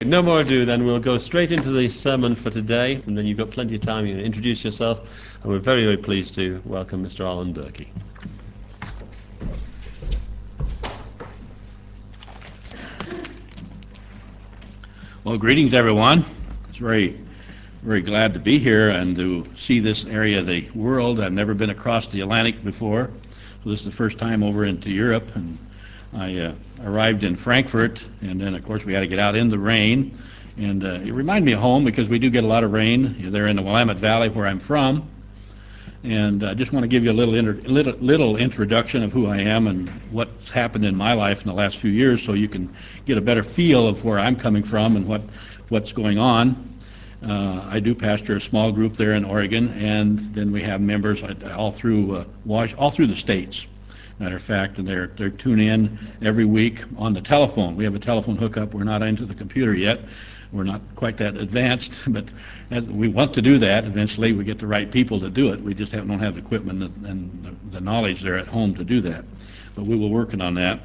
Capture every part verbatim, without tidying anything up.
No more ado then, we'll go straight into the sermon for today, and then you've got plenty of time. You can introduce yourself, and we're very, very pleased to welcome Mister Alan Durkee. Well, greetings everyone. It's very, very glad to be here and to see this area of the world. I've never been across the Atlantic before, so this is the first time over into Europe, and I uh, arrived in Frankfurt, and then of course we had to get out in the rain, and uh, it reminded me of home because we do get a lot of rain. They're in the Willamette Valley where I'm from, and I just want to give you a little, inter little little introduction of who I am and what's happened in my life in the last few years, so you can get a better feel of where I'm coming from and what what's going on. Uh, I do pastor a small group there in Oregon, and then we have members all through uh, Wash, all through the states. Matter of fact, and they're they're tuned in every week on the telephone. We have a telephone hookup. We're not into the computer yet. We're not quite that advanced, but as we want to do that. Eventually, we get the right people to do it. We just have, don't have the equipment and, and the, the knowledge there at home to do that. But we were working on that.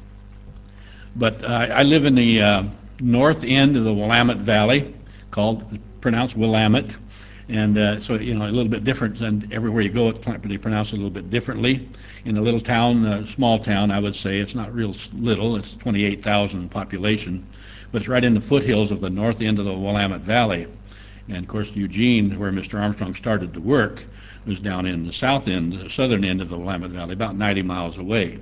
But uh, I live in the uh, north end of the Willamette Valley, called pronounced Willamette. And uh, so, you know, a little bit different than everywhere you go, it's, they pronounce it a little bit differently. In a little town, a small town, I would say, it's not real little, it's twenty-eight thousand population, but it's right in the foothills of the north end of the Willamette Valley. And of course, Eugene, where Mister Armstrong started to work, was down in the south end, the southern end of the Willamette Valley, about ninety miles away.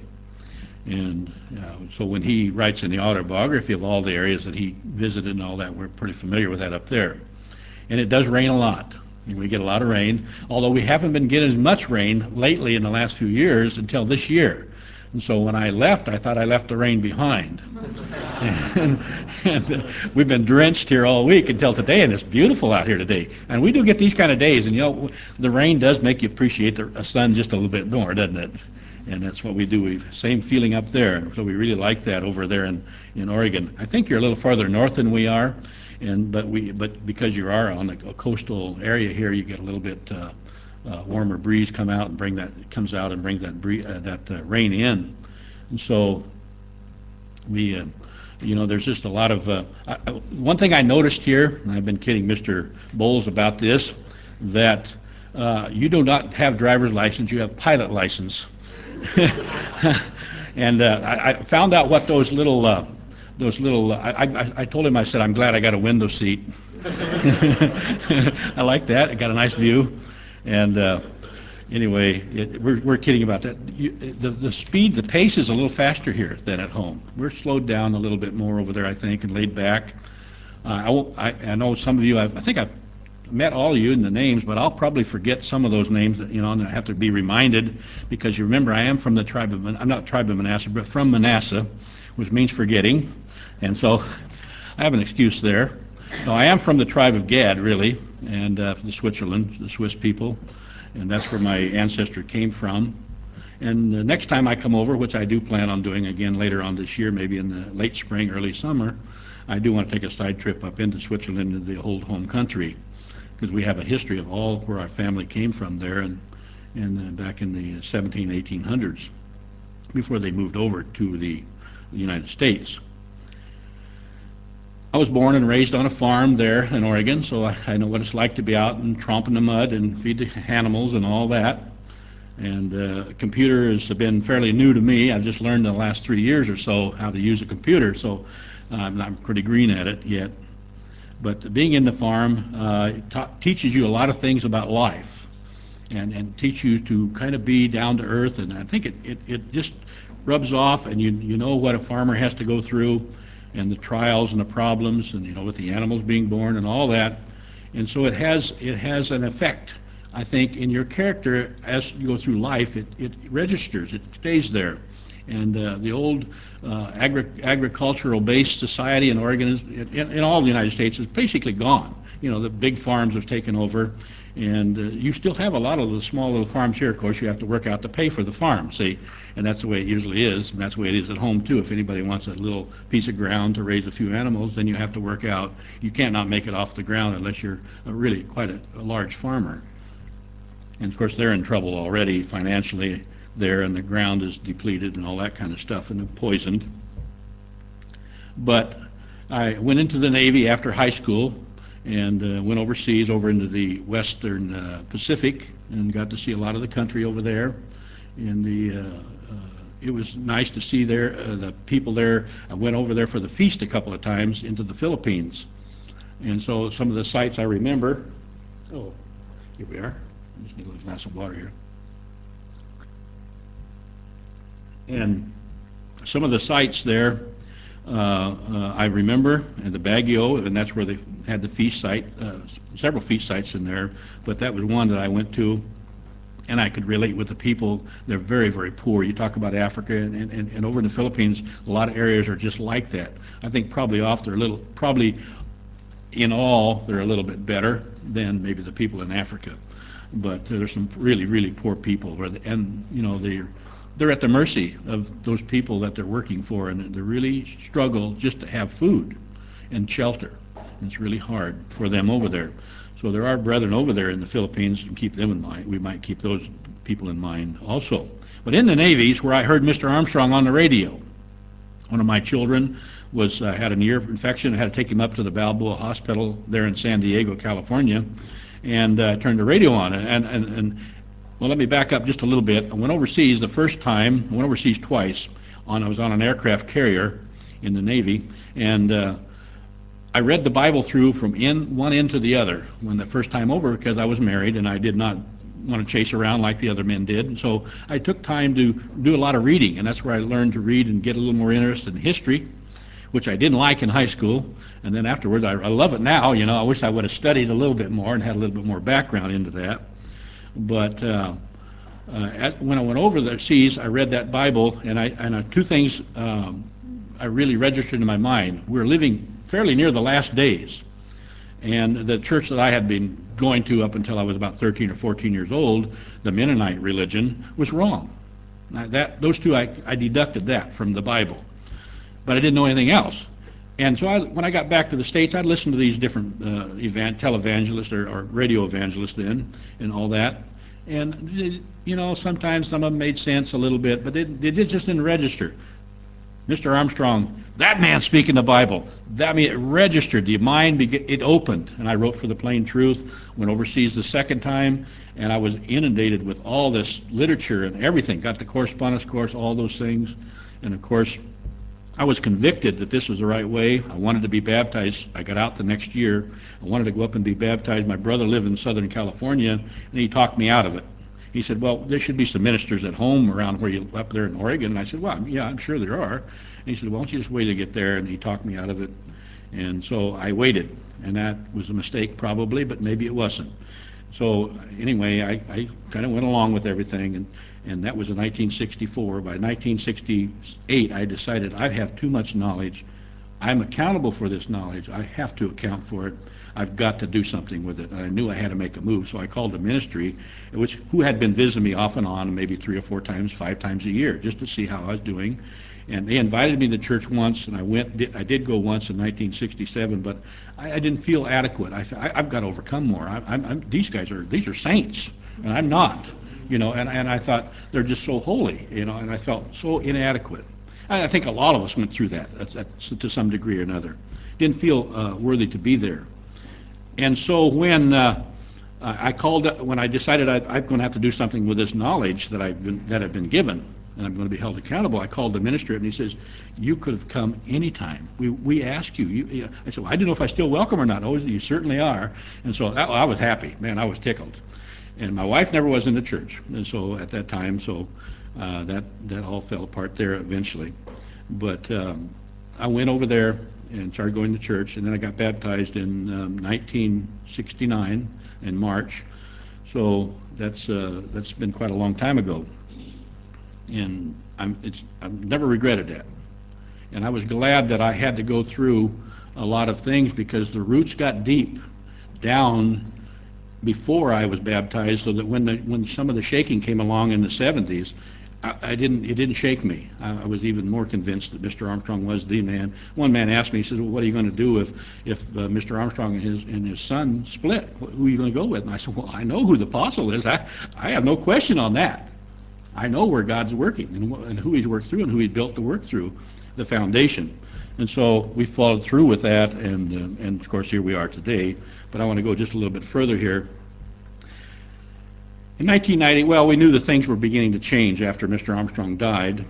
And uh, so when he writes in the autobiography of all the areas that he visited and all that, we're pretty familiar with that up there. And it does rain a lot. We get a lot of rain, although we haven't been getting as much rain lately in the last few years until this year. And so when I left, I thought I left the rain behind. and, and uh, we've been drenched here all week until today, and it's beautiful out here today. And we do get these kind of days, and you know, the rain does make you appreciate the sun just a little bit more, doesn't it? And that's what we do. We same feeling up there, so we really like that over there in, in Oregon. I think you're a little farther north than we are. And but we but because you are on a, a coastal area here, you get a little bit uh, uh, warmer breeze come out and bring that comes out and bring that bree uh, that uh, rain in, and so we uh, you know there's just a lot of uh, I, one thing I noticed here, and I've been kidding Mister Bowles about this, that uh, you do not have driver's license, you have pilot license. And uh, I, I found out what those little uh, those little, I, I, I told him, I said, I'm glad I got a window seat. I like that. I got a nice view. And uh, anyway, it, we're, we're kidding about that. You, the, the speed, the pace is a little faster here than at home. We're slowed down a little bit more over there, I think, and laid back. Uh, I, won't, I, I know some of you, I've, I think I've met all of you in the names, but I'll probably forget some of those names, you know, and I have to be reminded, because you remember I am from the tribe of, I'm not tribe of Manasseh, but from Manasseh, which means forgetting. And so I have an excuse there. No, I am from the tribe of Gad, really, and uh, the Switzerland, the Swiss people, and that's where my ancestor came from. And the next time I come over, which I do plan on doing again later on this year, maybe in the late spring, early summer, I do want to take a side trip up into Switzerland, into the old home country, because we have a history of all where our family came from there, and, and uh, back in the seventeen, eighteen hundreds, before they moved over to the United States. I was born and raised on a farm there in Oregon, so I, I know what it's like to be out and tromp in the mud and feed the animals and all that. And uh, computers have been fairly new to me. I've just learned in the last three years or so how to use a computer, so uh, I'm not pretty green at it yet. But being in the farm uh, teaches you a lot of things about life, and, and teach you to kind of be down to earth, and I think it, it, it just rubs off, and you, you know what a farmer has to go through, and the trials and the problems, and you know with the animals being born and all that. And so it has it has an effect, I think, in your character as you go through life. It, it registers, it stays there. And uh, the old uh, agri agricultural based society in Oregon, is, in, in all the United States, is basically gone. You know, the big farms have taken over, and uh, you still have a lot of the small little farms here. Of course, you have to work out to pay for the farm, see, and that's the way it usually is, and that's the way it is at home too. If anybody wants a little piece of ground to raise a few animals, then you have to work out. You can't not make it off the ground unless you're a really quite a, a large farmer. And of course, they're in trouble already financially there, and the ground is depleted and all that kind of stuff, and poisoned. But I went into the Navy after high school and uh, went overseas over into the Western uh, Pacific and got to see a lot of the country over there. And the, uh, uh, it was nice to see there uh, the people there. I went over there for the feast a couple of times into the Philippines. And so some of the sites I remember, oh, here we are. I just need a little glass of water here. And some of the sites there uh, uh, I remember, and the Baguio, and that's where they had the feast site, uh, several feast sites in there, but that was one that I went to, and I could relate with the people. They're very, very poor. You talk about Africa, and, and, and over in the Philippines, a lot of areas are just like that. I think probably off they're a little, probably in all, they're a little bit better than maybe the people in Africa. But uh, there's some really, really poor people, where the, and you know they're they're at the mercy of those people that they're working for, and they really struggle just to have food and shelter. And it's really hard for them over there. So there are brethren over there in the Philippines, and keep them in mind. We might keep those people in mind also. But in the Navy is where I heard Mister Armstrong on the radio. One of my children was uh, had an ear infection. I had to take him up to the Balboa Hospital there in San Diego, California, and uh, turned the radio on. And, and, and well, let me back up just a little bit. I went overseas the first time. I went overseas twice. On I was on an aircraft carrier in the Navy, and uh, I read the Bible through from in one end to the other when the first time over, because I was married and I did not want to chase around like the other men did. And so I took time to do a lot of reading, and that's where I learned to read and get a little more interested in history, which I didn't like in high school. And then afterwards, I, I love it now. You know, I wish I would have studied a little bit more and had a little bit more background into that. But uh, uh, at, when I went over the seas, I read that Bible, and I and uh, two things um, I really registered in my mind. We're living fairly near the last days, and the church that I had been going to up until I was about thirteen or fourteen years old, the Mennonite religion, was wrong. Now that those two, I, I deducted that from the Bible, but I didn't know anything else. And so I, when I got back to the States, I'd listen to these different uh, event, televangelists or, or radio evangelists then, and all that. And, they, you know, sometimes some of them made sense a little bit, but they, they did just didn't register. Mister Armstrong, that man speaking the Bible, that mean it registered, the mind, it opened. And I wrote for the Plain Truth, went overseas the second time, and I was inundated with all this literature and everything, got the correspondence course, all those things. And of course, I was convicted that this was the right way. I wanted to be baptized. I got out the next year. I wanted to go up and be baptized. My brother lived in Southern California, and he talked me out of it. He said, well, there should be some ministers at home around where you up there in Oregon. And I said, well, yeah, I'm sure there are. And he said, well, why don't you just wait to get there? And he talked me out of it. And so I waited, and that was a mistake probably, but maybe it wasn't. So anyway, I, I kind of went along with everything, and, and that was in nineteen sixty-four. By nineteen sixty-eight, I decided I have too much knowledge. I'm accountable for this knowledge. I have to account for it. I've got to do something with it. And I knew I had to make a move, so I called the ministry, which who had been visiting me off and on, maybe three or four times, five times a year, just to see how I was doing. And they invited me to church once, and I went. I did go once in nineteen sixty-seven, but I, I didn't feel adequate. I, I, I've got to overcome more. I, I'm, I'm, these guys are these are saints, and I'm not. You know, and, and I thought they're just so holy. You know, and I felt so inadequate. And I think a lot of us went through that, that's, that's, to some degree or another. Didn't feel uh, worthy to be there. And so when uh, I called, when I decided I, I'm going to have to do something with this knowledge that I've been that I've been given, and I'm going to be held accountable, I called the minister, and he says, "You could have come anytime. We we asked you." you, you I said, "Well, I didn't know if I still welcome or not." "Oh, you certainly are." And so that, I was happy, man. I was tickled. And my wife never was in the church, and so at that time, so uh, that that all fell apart there eventually. But um, I went over there and started going to church, and then I got baptized in um, nineteen sixty-nine in March. So that's uh, that's been quite a long time ago, and I'm it's I've never regretted that. And I was glad that I had to go through a lot of things, because the roots got deep down before I was baptized, so that when the, when some of the shaking came along in the seventies, I, I didn't it didn't shake me. I, I was even more convinced that Mister Armstrong was the man. One man asked me, he said, "Well, what are you going to do if if uh, Mister Armstrong and his and his son split? Who are you going to go with?" And I said, "Well, I know who the apostle is. I I have no question on that. I know where God's working, and, and who He's worked through, and who He built to work through, the foundation." And so we followed through with that, and, uh, and of course here we are today. But I want to go just a little bit further here. In nineteen ninety, well, we knew that things were beginning to change after Mister Armstrong died,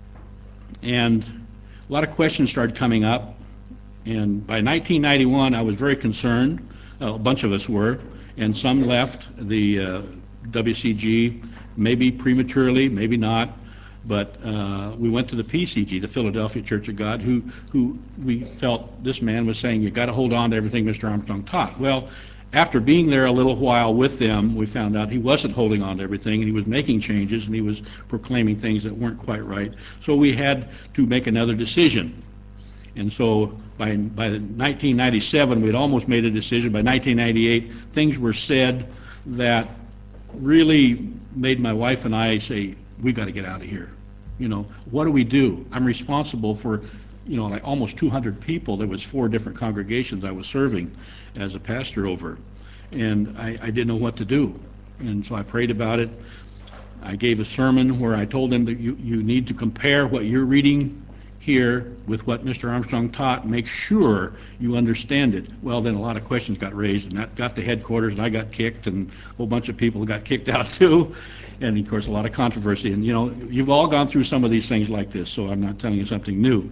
and a lot of questions started coming up. And by nineteen ninety-one, I was very concerned. Uh, a bunch of us were, and some left the uh, W C G, maybe prematurely, maybe not. But uh, we went to the P C G, the Philadelphia Church of God, who who we felt this man was saying, you got to hold on to everything Mister Armstrong taught. Well, after being there a little while with them, we found out he wasn't holding on to everything, and he was making changes, and he was proclaiming things that weren't quite right. So we had to make another decision. And so by, by nineteen ninety-seven, we'd almost made a decision. By nineteen ninety-eight, things were said that really made my wife and I say, we got to get out of here. You know, what do we do? I'm responsible for, you know, like almost two hundred people. There was four different congregations I was serving as a pastor over. And I, I didn't know what to do. And so I prayed about it. I gave a sermon where I told them that you, you need to compare what you're reading here with what Mister Armstrong taught. Make sure you understand it. Well, then a lot of questions got raised, and that got to headquarters, and I got kicked, and a whole bunch of people got kicked out too. And of course, a lot of controversy. And you know, you've all gone through some of these things like this, so I'm not telling you something new.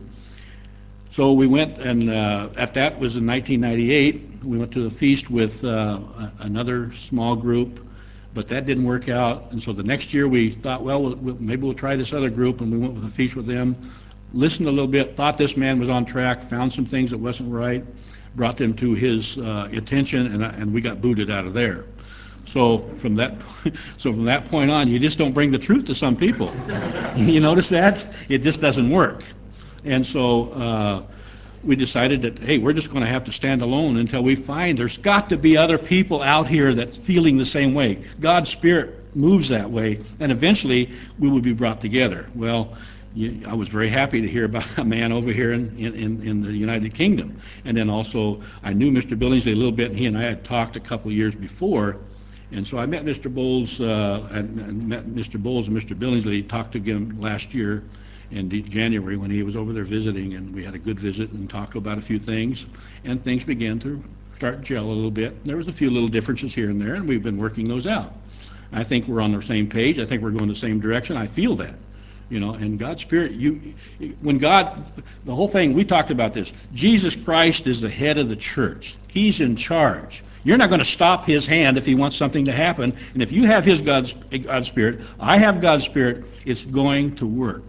So we went, and uh, at that was in nineteen ninety-eight. We went to the feast with uh, another small group, but that didn't work out. And so the next year we thought, well, we'll maybe we'll try this other group, and we went with a feast with them. Listened a little bit, thought this man was on track, found some things that wasn't right, brought them to his uh, attention, and, I, and we got booted out of there. So from that, so from that point on, you just don't bring the truth to some people. You notice that? It just doesn't work. And so uh, we decided that, hey, we're just going to have to stand alone until we find there's got to be other people out here that's feeling the same way. God's Spirit moves that way, and eventually we will be brought together. Well, I was very happy to hear about a man over here in, in, in the United Kingdom. And then also, I knew Mister Billingsley a little bit, and he and I had talked a couple of years before. And so I met Mister Bowles, uh, and, and met Mister Bowles and Mister Billingsley, talked to him last year in January when he was over there visiting, and we had a good visit and talked about a few things. And things began to start to gel a little bit. There was a few little differences here and there, and we've been working those out. I think we're on the same page. I think we're going the same direction. I feel that. You know, and God's Spirit, you, when God, the whole thing, we talked about this. Jesus Christ is the head of the church. He's in charge. You're not going to stop his hand if he wants something to happen. And if you have his God's, God's Spirit, I have God's Spirit, it's going to work.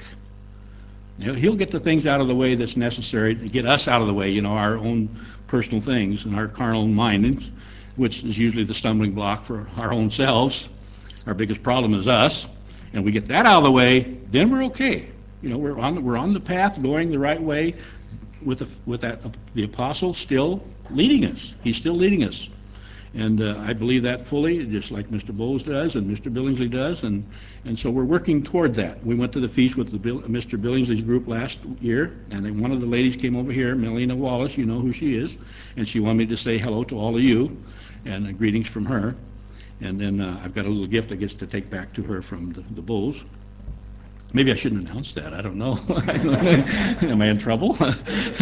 You know, he'll get the things out of the way that's necessary to get us out of the way, you know, our own personal things and our carnal mind, which is usually the stumbling block for our own selves. Our biggest problem is us. And we get that out of the way, then we're okay. You know, we're on the, we're on the path, going the right way, with the, with that the apostle still leading us. He's still leading us, and uh, I believe that fully, just like Mister Bowles does and Mister Billingsley does, and and so we're working toward that. We went to the feast with the Bill, Mister Billingsley's group last year, and then one of the ladies came over here, Melina Wallace. You know who she is, and she wanted me to say hello to all of you, and uh, greetings from her. And then uh, I've got a little gift I get to take back to her from the, the Bulls. Maybe I shouldn't announce that. I don't know. Am I in trouble? uh,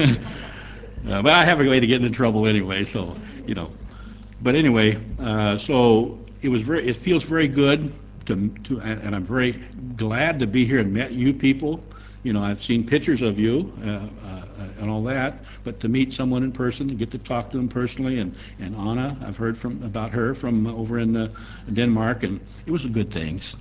but I have a way to get into trouble anyway, so, you know. But anyway, uh, so it was very. It feels very good to, to, and I'm very glad to be here and met you people. You know, I've seen pictures of you uh, uh, and all that, but to meet someone in person and get to talk to them personally, and, and Anna, I've heard from about her from over in uh, Denmark, and it was good things.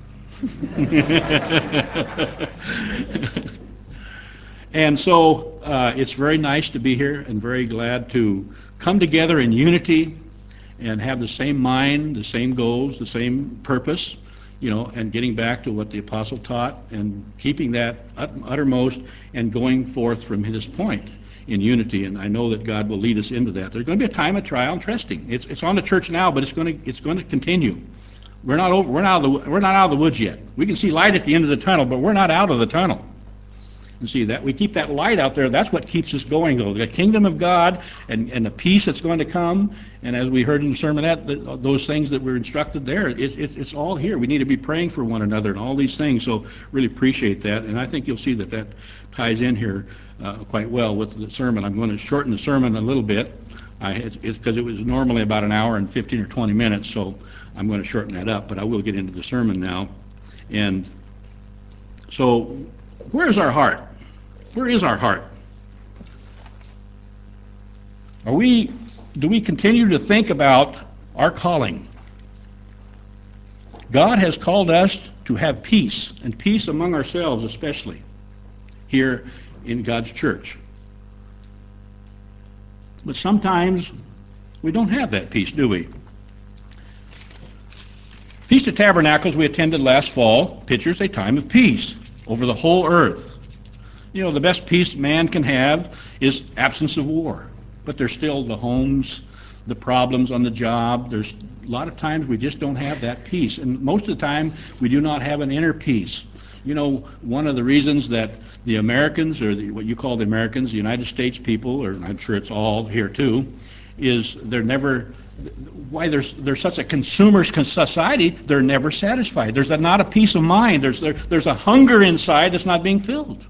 And so uh, it's very nice to be here and very glad to come together in unity and have the same mind, the same goals, the same purpose, you know, and getting back to what the apostle taught and keeping that uttermost and going forth from his point in unity. And I know that God will lead us into that. There's going to be a time of trial and testing. It's, it's on the church now, but it's going to it's going to continue. We're not over. We're not out of the we're not out of the woods yet. We can see light at the end of the tunnel, but we're not out of the tunnel. And see, that we keep that light out there. That's what keeps us going, though. The kingdom of God and, and the peace that's going to come. And as we heard in the sermonette, those things that we're instructed there, it, it, it's all here. We need to be praying for one another and all these things. So really appreciate that. And I think you'll see that that ties in here uh, quite well with the sermon. I'm going to shorten the sermon a little bit. I, it's because it was normally about an hour and fifteen or twenty minutes, so I'm going to shorten that up. But I will get into the sermon now. And so, where's our heart? Where is our heart? Are we, do we continue to think about our calling? God has called us to have peace, and peace among ourselves especially, here in God's church. But sometimes we don't have that peace, do we? Feast of Tabernacles we attended last fall pictures a time of peace over the whole earth. You know, the best peace man can have is absence of war. But there's still the homes, the problems on the job. There's a lot of times we just don't have that peace. And most of the time, we do not have an inner peace. You know, one of the reasons that the Americans, or the, what you call the Americans, the United States people, or I'm sure it's all here too, is they're never, why there's there's such a consumerist society, they're never satisfied. There's a, not a peace of mind. There's there, there's a hunger inside that's not being filled.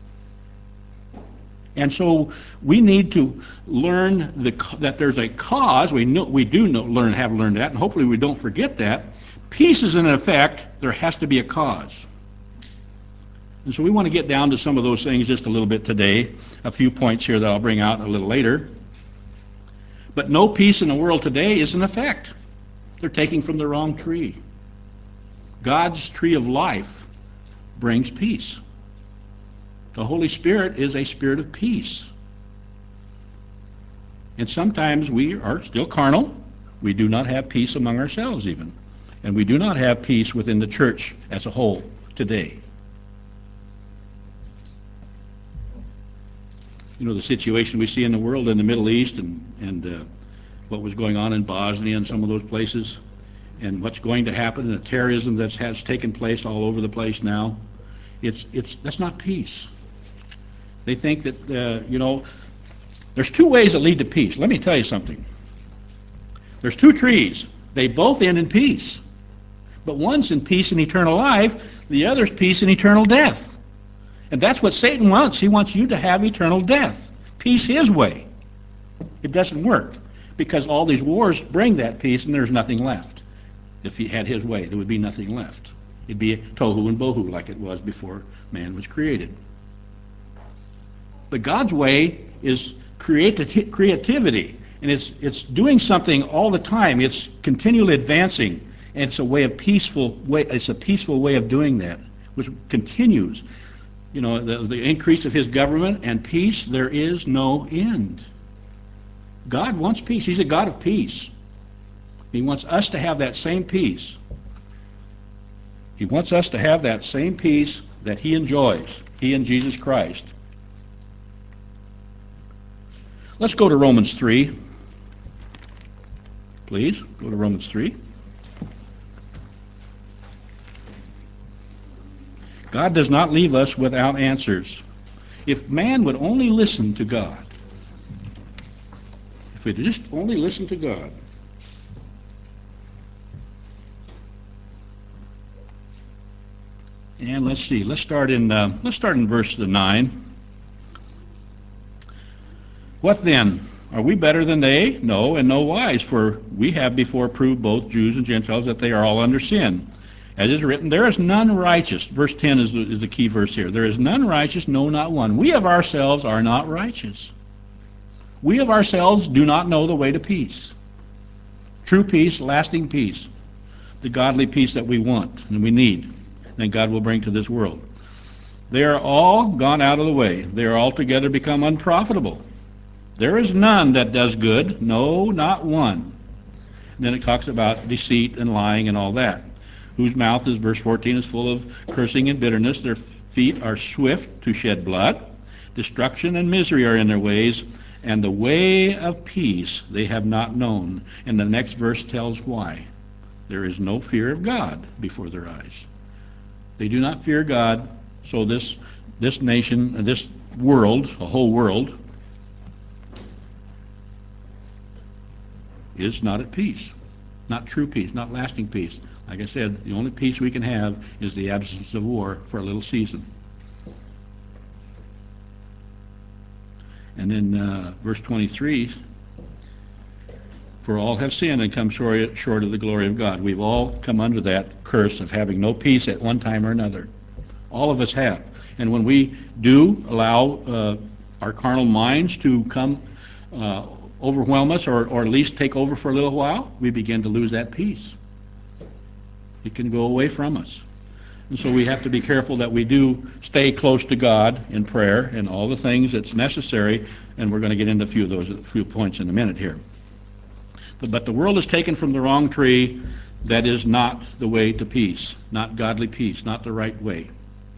And so we need to learn the, that there's a cause. We know, we do know, learn, have learned that, and hopefully we don't forget that. Peace is an effect. There has to be a cause. And so we want to get down to some of those things just a little bit today. A few points here that I'll bring out a little later. But no peace in the world today is an effect. They're taking from the wrong tree. God's tree of life brings peace. The Holy Spirit is a spirit of peace. And sometimes we are still carnal. We do not have peace among ourselves even. And we do not have peace within the church as a whole today. You know, the situation we see in the world in the Middle East and, and uh, what was going on in Bosnia and some of those places, and what's going to happen, and the terrorism that has taken place all over the place now, it's, it's, that's not peace. They think that, uh, you know, there's two ways that lead to peace. Let me tell you something. There's two trees. They both end in peace. But one's in peace and eternal life, the other's peace and eternal death. And that's what Satan wants. He wants you to have eternal death. Peace his way. It doesn't work, because all these wars bring that peace and there's nothing left. If he had his way, there would be nothing left. It'd be tohu and bohu like it was before man was created. But God's way is creati- creativity, and it's it's doing something all the time. It's continually advancing, and it's a way of peaceful way. It's a peaceful way of doing that, which continues. You know, the, the increase of His government and peace. There is no end. God wants peace. He's a God of peace. He wants us to have that same peace. He wants us to have that same peace that He enjoys. He and Jesus Christ. Let's go to Romans three. Please, go to Romans three. God does not leave us without answers. If man would only listen to God, if we just only listen to God, and let's see, let's start in uh, let's start in verse nine. What then? Are we better than they? No, in no wise, for we have before proved both Jews and Gentiles that they are all under sin. As is written, there is none righteous. Verse ten is the, is the key verse here. There is none righteous, no, not one. We of ourselves are not righteous. We of ourselves do not know the way to peace. True peace, lasting peace. The godly peace that we want and we need, and God will bring to this world. They are all gone out of the way. They are altogether become unprofitable. There is none that does good, no, not one. And then it talks about deceit and lying and all that. Whose mouth is, verse fourteen, is full of cursing and bitterness. Their feet are swift to shed blood. Destruction and misery are in their ways, and the way of peace they have not known. And the next verse tells why. There is no fear of God before their eyes. They do not fear God, so this this nation, this world, a whole world, is not at peace. Not true peace, not lasting peace. Like I said, the only peace we can have is the absence of war for a little season. And then uh, verse twenty-three, for all have sinned and come short, short of the glory of God. We've all come under that curse of having no peace at one time or another. All of us have. And when we do allow uh, our carnal minds to come uh, overwhelm us, or, or at least take over for a little while, we begin to lose that peace. It can go away from us. And so we have to be careful that we do stay close to God in prayer and all the things that's necessary, and we're going to get into a few of those, a few points in a minute here. But the world is taken from the wrong tree. That is not the way to peace, not godly peace, not the right way.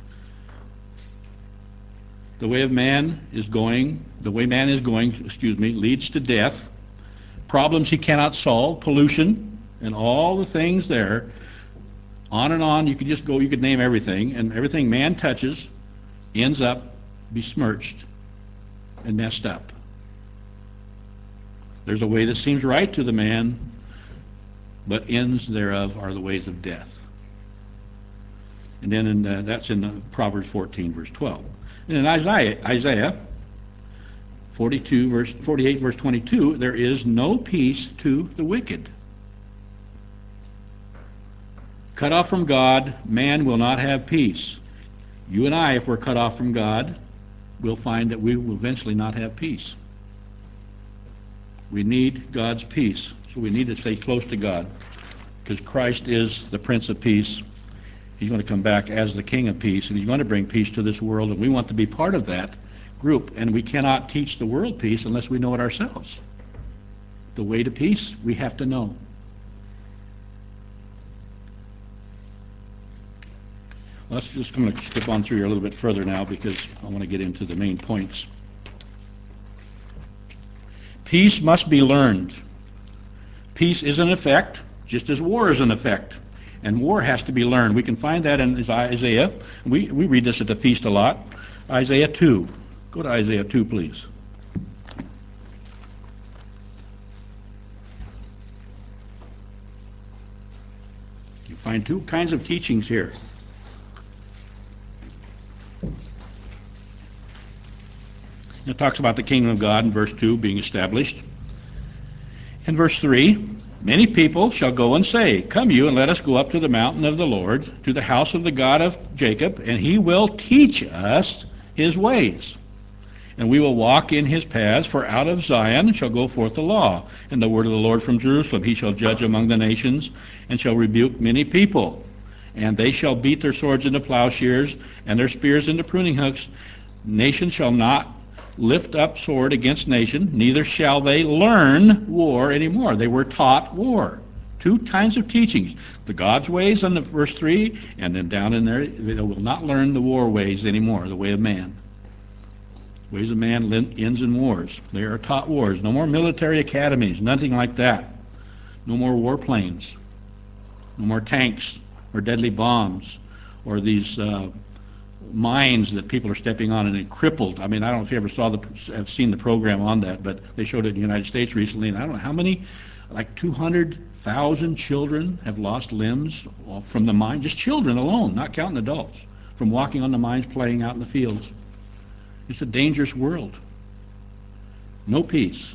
The way of man is going, the way man is going, excuse me, leads to death, problems he cannot solve, pollution, and all the things there. On and on, you could just go, you could name everything, and everything man touches ends up besmirched and messed up. There's a way that seems right to the man, but ends thereof are the ways of death. And then in, uh, that's in uh, Proverbs fourteen, verse twelve. And in Isaiah, Isaiah forty-two, verse, forty-eight, verse twenty-two, there is no peace to the wicked. Cut off from God, man will not have peace. You and I, if we're cut off from God, we'll find that we will eventually not have peace. We need God's peace, so we need to stay close to God, because Christ is the Prince of Peace. He's going to come back as the King of Peace, and he's going to bring peace to this world, and we want to be part of that group. And we cannot teach the world peace unless we know it ourselves. The way to peace, we have to know. Let's just going to skip on through here a little bit further now, because I want to get into the main points. Peace must be learned. Peace is an effect, just as war is an effect. And war has to be learned. We can find that in Isaiah. We, we read this at the feast a lot. Isaiah two. Go to Isaiah two, please. You find two kinds of teachings here. It talks about the kingdom of God in verse two being established. In verse three, many people shall go and say, come you, and let us go up to the mountain of the Lord, to the house of the God of Jacob, and he will teach us his ways. And we will walk in his paths, for out of Zion shall go forth the law, and the word of the Lord from Jerusalem. He shall judge among the nations, and shall rebuke many people. And they shall beat their swords into plowshares, and their spears into pruning hooks. Nation shall not lift up sword against nation, neither shall they learn war anymore. They were taught war. Two kinds of teachings. The God's ways on the verse three, and then down in there, they will not learn the war ways anymore, the way of man. Ways of man ends in wars. They are taught wars. No more military academies, nothing like that. No more warplanes. No more tanks or deadly bombs or these uh, mines that people are stepping on and they're crippled. I mean, I don't know if you ever saw the, have seen the program on that, but they showed it in the United States recently, and I don't know how many, like two hundred thousand children have lost limbs from the mine, just children alone, not counting adults, from walking on the mines, playing out in the fields. It's a dangerous world. No peace.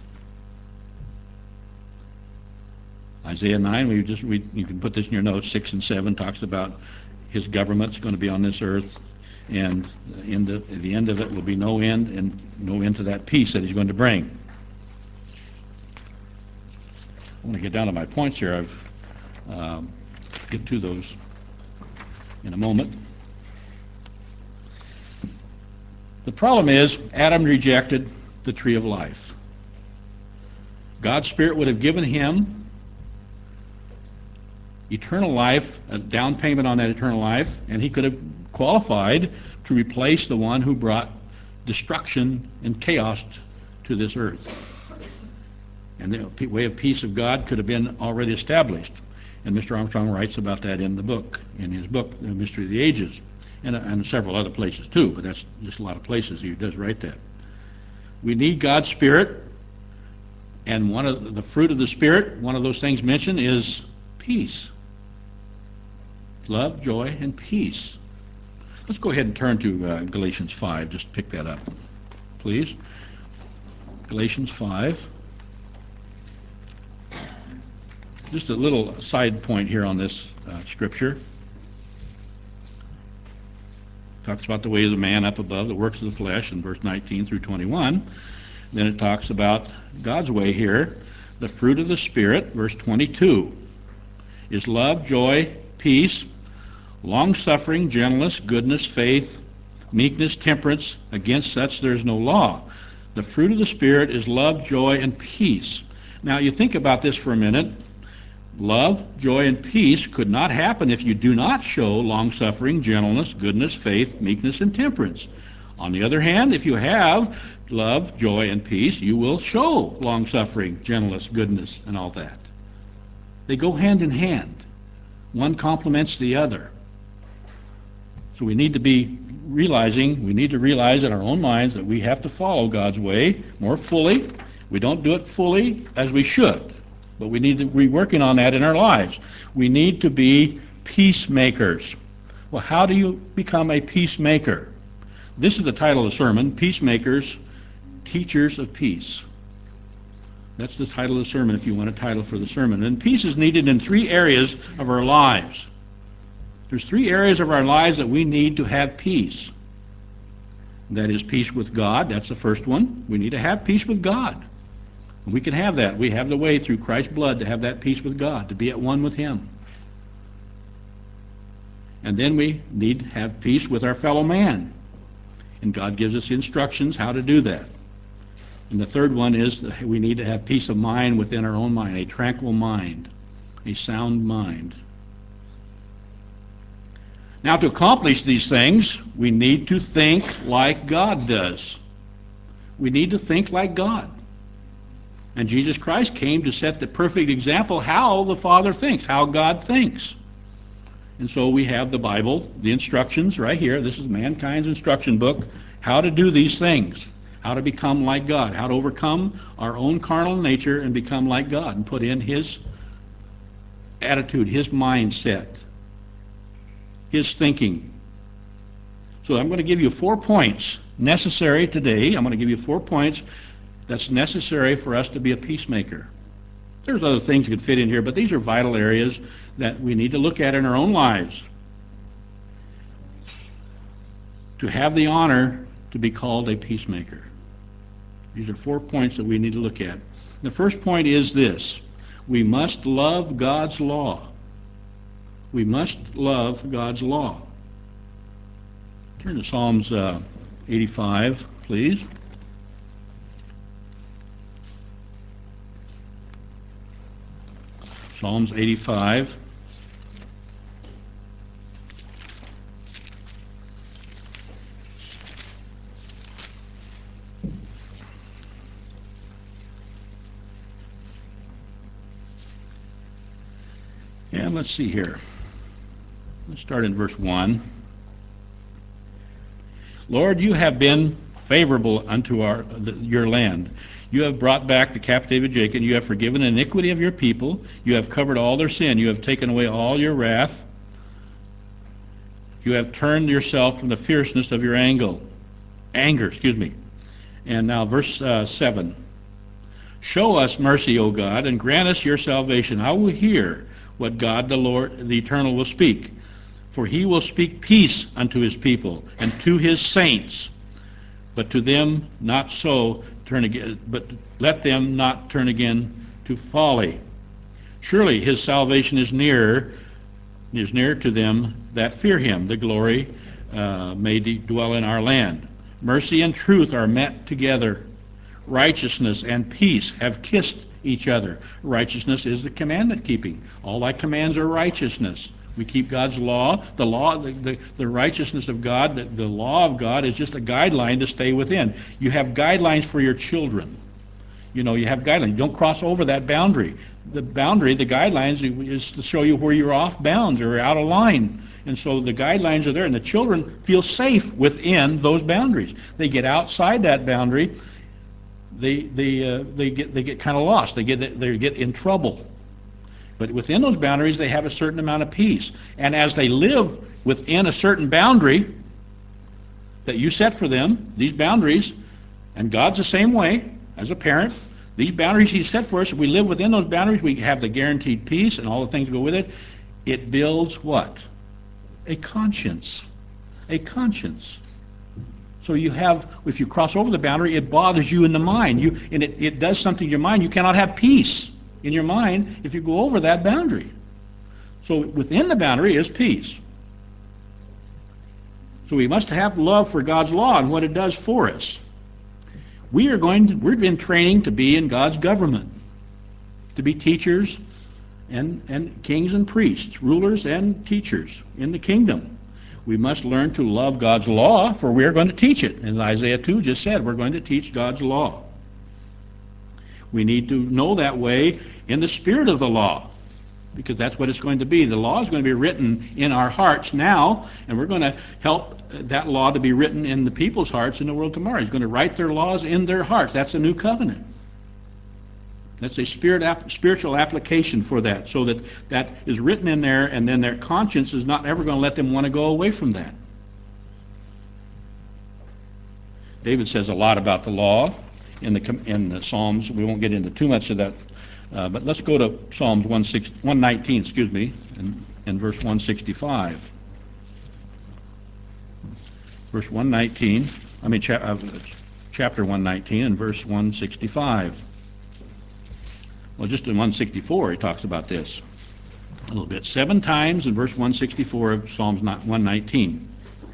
Isaiah nine, we just we, you can put this in your notes, six and seven talks about his government's going to be on this earth, and in the, at the end of it will be no end, and no end to that peace that he's going to bring. I want to get down to my points here. I've um, get to those in a moment. The problem is Adam rejected the tree of life. God's Spirit would have given him eternal life, a down payment on that eternal life, and he could have qualified to replace the one who brought destruction and chaos to this earth. And the way of peace of God could have been already established. And Mister Armstrong writes about that in the book, in his book, The Mystery of the Ages. and, and several other places too, but that's just a lot of places he does write that. We need God's Spirit, and one of the fruit of the Spirit, one of those things mentioned is peace. Love, joy, and peace. Let's go ahead and turn to uh, Galatians five. Just pick that up, please. Galatians five. Just a little side point here on this uh, scripture. Talks about the ways of man up above, the works of the flesh, in verse nineteen through twenty-one. Then it talks about God's way here. The fruit of the Spirit, verse twenty-two, is love, joy, peace, long-suffering, gentleness, goodness, faith, meekness, temperance. Against such there is no law. The fruit of the Spirit is love, joy, and peace. Now, you think about this for a minute. Love, joy, and peace could not happen if you do not show long-suffering, gentleness, goodness, faith, meekness, and temperance. On the other hand, if you have love, joy, and peace, you will show long-suffering, gentleness, goodness, and all that. They go hand in hand. One complements the other. So we need to be realizing, we need to realize in our own minds that we have to follow God's way more fully. We don't do it fully as we should, but we need to be working on that in our lives. We need to be peacemakers. Well, how do you become a peacemaker? This is the title of the sermon, Peacemakers, Teachers of Peace. That's the title of the sermon if you want a title for the sermon. And peace is needed in three areas of our lives. There's three areas of our lives that we need to have peace. That is peace with God. That's the first one. We need to have peace with God. We can have that. We have the way through Christ's blood to have that peace with God, to be at one with Him. And then we need to have peace with our fellow man. And God gives us instructions how to do that. And the third one is that we need to have peace of mind within our own mind, a tranquil mind, a sound mind. Now, to accomplish these things, we need to think like God does. We need to think like God. And Jesus Christ came to set the perfect example how the Father thinks, how God thinks. And so we have the Bible, the instructions right here. This is mankind's instruction book, how to do these things, how to become like God, how to overcome our own carnal nature and become like God and put in His attitude, His mindset, His thinking. So I'm going to give you four points necessary today. I'm going to give you four points that's necessary for us to be a peacemaker. There's other things that could fit in here, but these are vital areas that we need to look at in our own lives to have the honor to be called a peacemaker. These are four points that we need to look at. The first point is this: we must love God's law. We must love God's law. Turn to Psalms uh, eighty-five, please. Psalms eighty-five. And let's see here. Let's start in verse one. Lord, you have been favorable unto our the, your land. You have brought back the captive of Jacob. You have forgiven the iniquity of your people. You have covered all their sin. You have taken away all your wrath. You have turned yourself from the fierceness of your anger. Anger, excuse me. And now verse uh, seven. Show us mercy, O God, and grant us your salvation. I will hear what God the Lord, the Eternal, will speak. For he will speak peace unto his people and to his saints. But to them not so turn again, but let them not turn again to folly. Surely his salvation is nearer, is near to them that fear him. The glory uh, may dwell in our land. Mercy and truth are met together. Righteousness and peace have kissed each other. Righteousness is the commandment keeping. All thy commands are righteousness. We keep God's law. The law, the, the, the righteousness of God, the, the law of God is just a guideline to stay within. You have guidelines for your children. You know, you have guidelines. Don't cross over that boundary. The boundary, the guidelines, is to show you where you're off bounds or out of line. And so the guidelines are there, and the children feel safe within those boundaries. They get outside that boundary, they they uh, they get they get kind of lost. They get they get in trouble. But within those boundaries, they have a certain amount of peace. And as they live within a certain boundary that you set for them, these boundaries, and God's the same way as a parent. These boundaries He set for us, if we live within those boundaries, we have the guaranteed peace and all the things that go with it. It builds what? A conscience. A conscience. So you have, if you cross over the boundary, it bothers you in the mind. You, and it, it does something to your mind. You cannot have peace in your mind if you go over that boundary. So within the boundary is peace. So we must have love for God's law and what it does for us. We are going to, we've been training to be in God's government, to be teachers and, and kings and priests, rulers and teachers in the kingdom. We must learn to love God's law, for we are going to teach it. And Isaiah two just said, we're going to teach God's law. We need to know that way in the spirit of the law, because that's what it's going to be. The law is going to be written in our hearts now, and we're going to help that law to be written in the people's hearts in the world tomorrow. He's going to write their laws in their hearts. That's a new covenant. That's a spirit ap- spiritual application for that, so that that is written in there, and then their conscience is not ever going to let them want to go away from that. David says a lot about the law in the in the Psalms. We won't get into too much of that, uh, but let's go to Psalms one nineteen, excuse me, and, and verse one sixty-five. Verse one nineteen, I mean, cha- uh, chapter one nineteen and verse one sixty-five. Well, just in one sixty-four, he talks about this a little bit. Seven times in verse one sixty-four of Psalms one nineteen.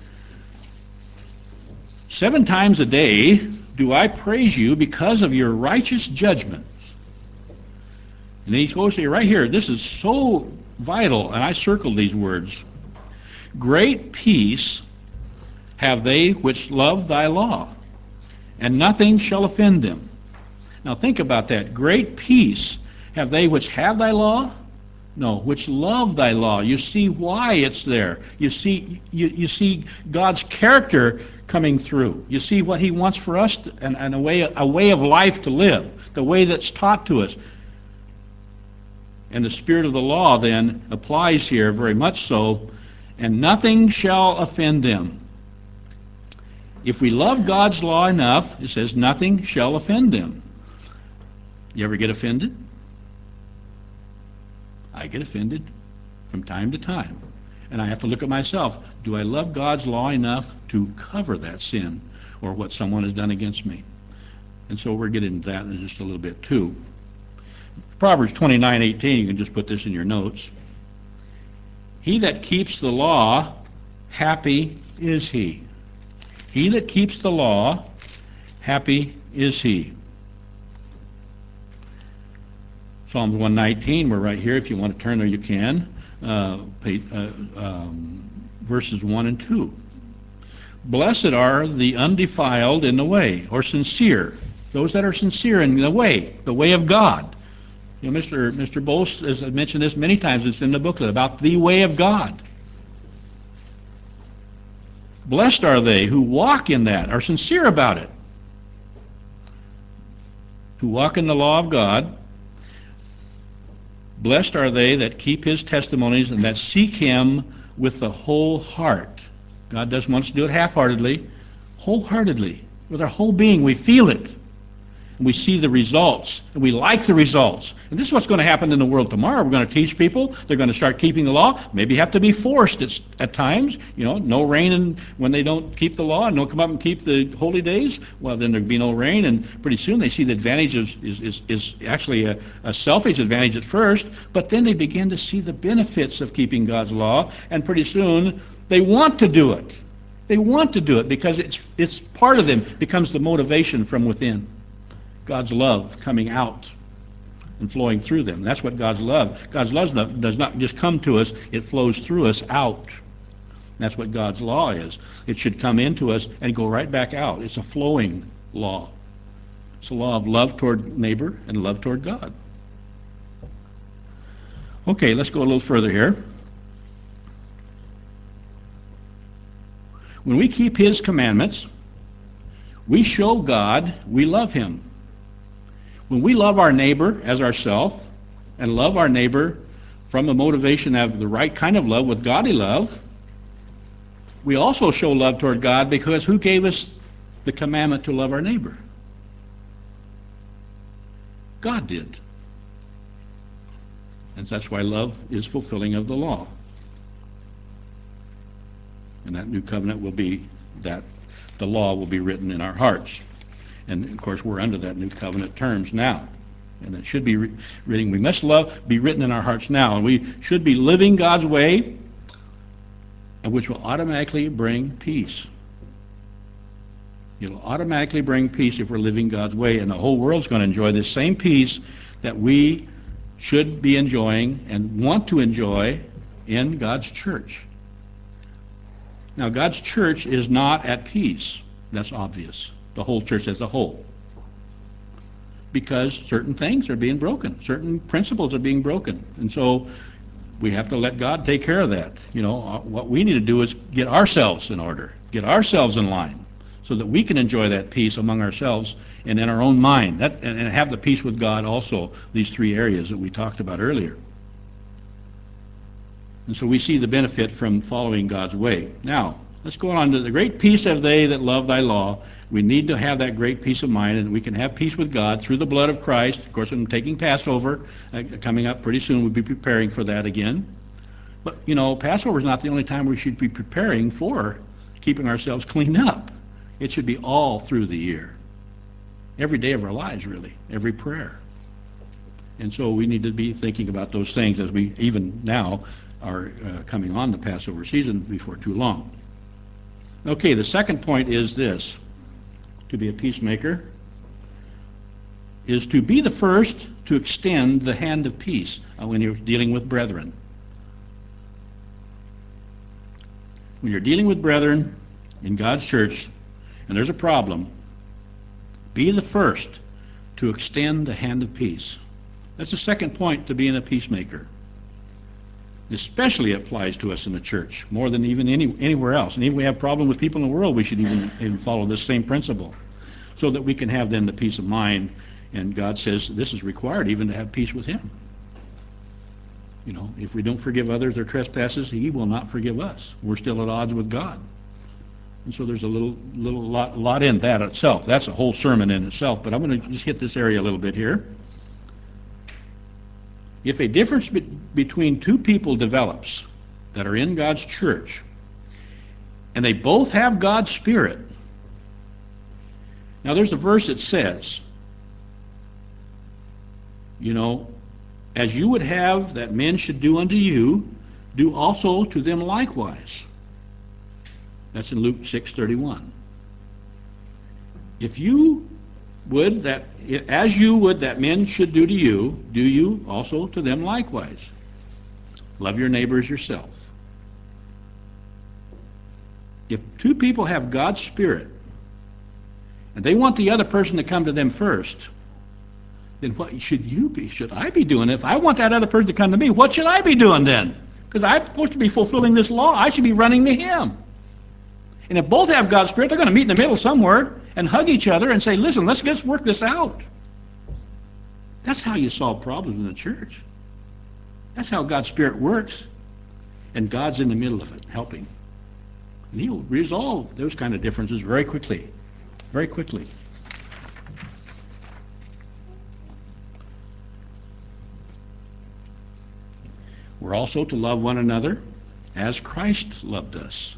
Seven times a day do I praise you because of your righteous judgments. And then he goes to right here, this is so vital, and I circled these words. Great peace have they which love thy law, and nothing shall offend them. Now think about that. Great peace have they which have thy law? No, which love thy law. You see why it's there. You see you, you see God's character coming through. You see what He wants for us, to, and, and a way a way of life to live, the way that's taught to us. And the spirit of the law then applies here very much so, and nothing shall offend them. If we love God's law enough, it says nothing shall offend them. You ever get offended? I get offended from time to time. And I have to look at myself. Do I love God's law enough to cover that sin or what someone has done against me? And so we're getting into that in just a little bit too. Proverbs twenty-nine eighteen, you can just put this in your notes. He that keeps the law, happy is he. He that keeps the law, happy is he. Psalms one nineteen, we're right here. If you want to turn there, you can. Uh, pay, uh, um, verses one and two. Blessed are the undefiled in the way, or sincere. Those that are sincere in the way, the way of God. You know, Mister Mister Bose has mentioned this many times. It's in the booklet about the way of God. Blessed are they who walk in that, are sincere about it, who walk in the law of God. Blessed are they that keep His testimonies and that seek Him with the whole heart. God doesn't want us to do it half-heartedly, wholeheartedly. With our whole being, we feel it. And we see the results, and we like the results. And this is what's going to happen in the world tomorrow. We're going to teach people. They're going to start keeping the law. Maybe have to be forced at, at times. You know, no rain and when they don't keep the law and don't come up and keep the holy days. Well, then there'd be no rain, and pretty soon they see the advantage is, is, is, is actually a, a selfish advantage at first, but then they begin to see the benefits of keeping God's law, and pretty soon they want to do it. They want to do it because it's it's part of them, becomes the motivation from within. God's love coming out and flowing through them. That's what God's love. God's love does not just come to us, it flows through us out. That's what God's law is. It should come into us and go right back out. It's a flowing law. It's a law of love toward neighbor and love toward God. Okay, let's go a little further here. When we keep His commandments, we show God we love Him. When we love our neighbor as ourselves and love our neighbor from a motivation of the right kind of love with godly love, we also show love toward God, because who gave us the commandment to love our neighbor? God did. And that's why love is fulfilling of the law. And that new covenant will be that the law will be written in our hearts. And of course, we're under that new covenant terms now. And it should be re- written. We must love be written in our hearts now. And we should be living God's way, and which will automatically bring peace. It'll automatically bring peace if we're living God's way, and the whole world's going to enjoy this same peace that we should be enjoying and want to enjoy in God's church. Now, God's church is not at peace. That's obvious. The whole church as a whole. Because certain things are being broken. Certain principles are being broken. And so we have to let God take care of that. You know, what we need to do is get ourselves in order. Get ourselves in line, so that we can enjoy that peace among ourselves and in our own mind, that, and have the peace with God also, these three areas that we talked about earlier. And so we see the benefit from following God's way. Now, let's go on to the great peace of they that love thy law. We need to have that great peace of mind, and we can have peace with God through the blood of Christ. Of course, I'm taking Passover uh, coming up pretty soon. We'll be preparing for that again. But, you know, Passover is not the only time we should be preparing for keeping ourselves cleaned up. It should be all through the year. Every day of our lives, really. Every prayer. And so we need to be thinking about those things as we even now are uh, coming on the Passover season before too long. Okay, the second point is this. To be a peacemaker is to be the first to extend the hand of peace uh, when you're dealing with brethren. When you're dealing with brethren in God's church, and there's a problem, be the first to extend the hand of peace. That's the second point to being a peacemaker. Especially applies to us in the church, more than even any, anywhere else. And if we have a problem with people in the world, we should even, even follow this same principle, so that we can have then the peace of mind. And God says this is required even to have peace with Him. You know, if we don't forgive others their trespasses, He will not forgive us. We're still at odds with God. And so there's a little, little lot, lot in that itself. That's a whole sermon in itself. But I'm going to just hit this area a little bit here. If a difference be- between two people develops that are in God's church, and they both have God's Spirit. Now there's a verse that says, you know, as you would have that men should do unto you, do also to them likewise. That's in Luke six thirty-one. If you would that, as you would that men should do to you, do you also to them likewise. Love your neighbor as yourself. If two people have God's Spirit, and they want the other person to come to them first, then what should you be? Should I be doing? If I want that other person to come to me, what should I be doing then? Because I'm supposed to be fulfilling this law. I should be running to Him. And if both have God's Spirit, they're going to meet in the middle somewhere and hug each other and say, listen, let's just work this out. That's how you solve problems in the church. That's how God's Spirit works. And God's in the middle of it, helping. And He'll resolve those kind of differences very quickly. Very quickly. We're also to love one another as Christ loved us.